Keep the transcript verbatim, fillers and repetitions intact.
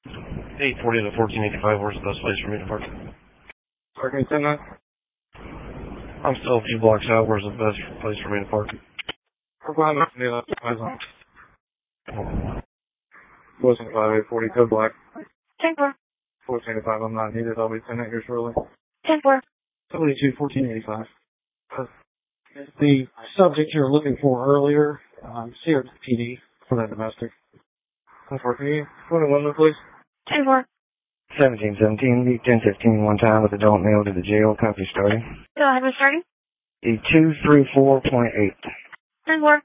eight forty to fourteen eighty-five, where's the best place for me to park? Parking attendant? I'm still a few blocks out, where's the best place for me to park? Park behind the left, fourteen five eight forty, code black. ten four. fourteen eighty-five, I'm not needed, I'll be attendant here shortly. ten four. seventy-two, fourteen eighty-five. The subject you were looking for earlier, um, C R P D for that domestic. ten four, can you put it one more, please? ten four. seventeen seventeen, meet ten fifteen one time with adult male to the jail, copy starting. Go ahead, we're starting. E two three four point eight. ten four.